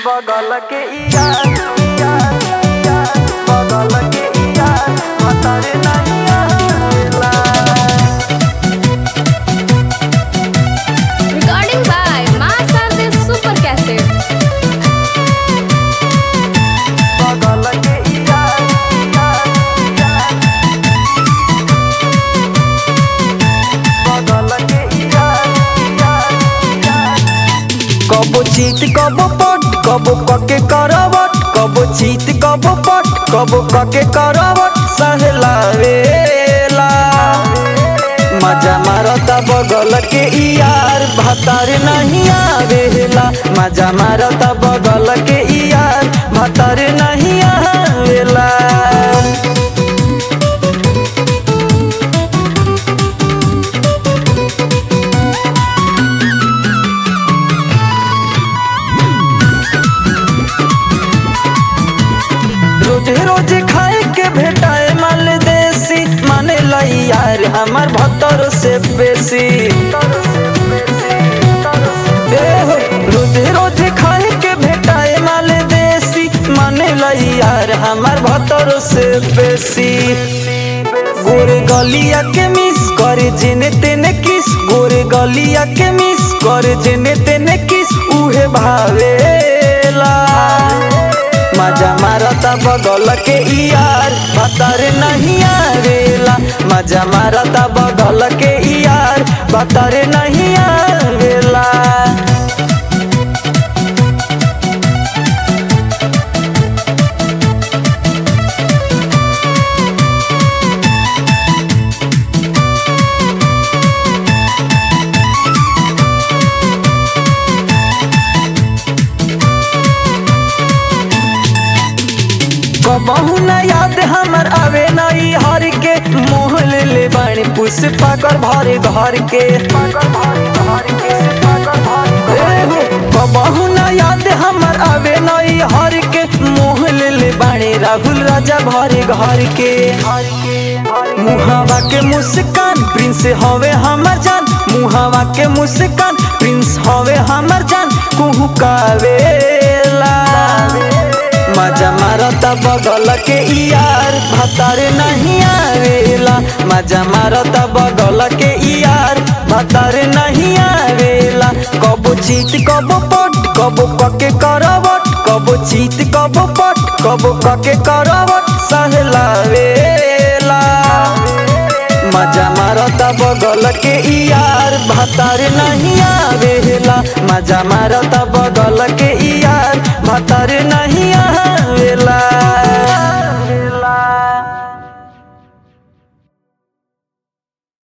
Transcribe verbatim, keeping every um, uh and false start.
बगल के यार यार यार बगल के यार भतारे नहीं आवेला। Recording by Master the Super Cassette. बगल के यार यार यार बगल के यार यार यार कबो चीत कबो पट कबो कके करवट कबो चीत कबो पट कबो कके करवट सहलावेला। मजा मारता बगल के यार भतार नहीं आवेला। मजा मारता बगल के यार भतार नहीं आवेला। रोजे रोजे खाए के भेटाए माल देसी माने लाई यार हमार भतर से बेसी। रोजे रोजे खाए के भेटाए माल देसी माने लाई यार हमार भतर से बेसी। गोरे गलिया के मिस करे जेने तेने किस गोरे गलिया के मिस करे जेने तेने किस उहे भावेला। मजा मारता बगल के यार भतार नहीं आवेला। मजा मारता बगल के यार भतार नहीं आवेला। कबहू न याद हमर आवे नई हर के मोह ले ले बाणी पुष्पा कर भरे घर के। कबहू न याद हमर आवे नई हर के मोह ले ले बाणी राहुल राजा भरे घर के। मुहावा के मुस्कान प्रिंस हवे हमर जान मुहावा के मुस्कान प्रिंस हवे हमर जान कुहू कावेला। मजा मारता बगल के यार भतार नहीं आवेला। मजा मारता बगल के यार भतार नहीं आवेला। कबो चीत कबो पट कबो कके करवट कबो चीत कबो पट कबो कके करवट सहलावेला। मजा मारता बगल के यार भतार नहीं आवेला। मजा मारता बगल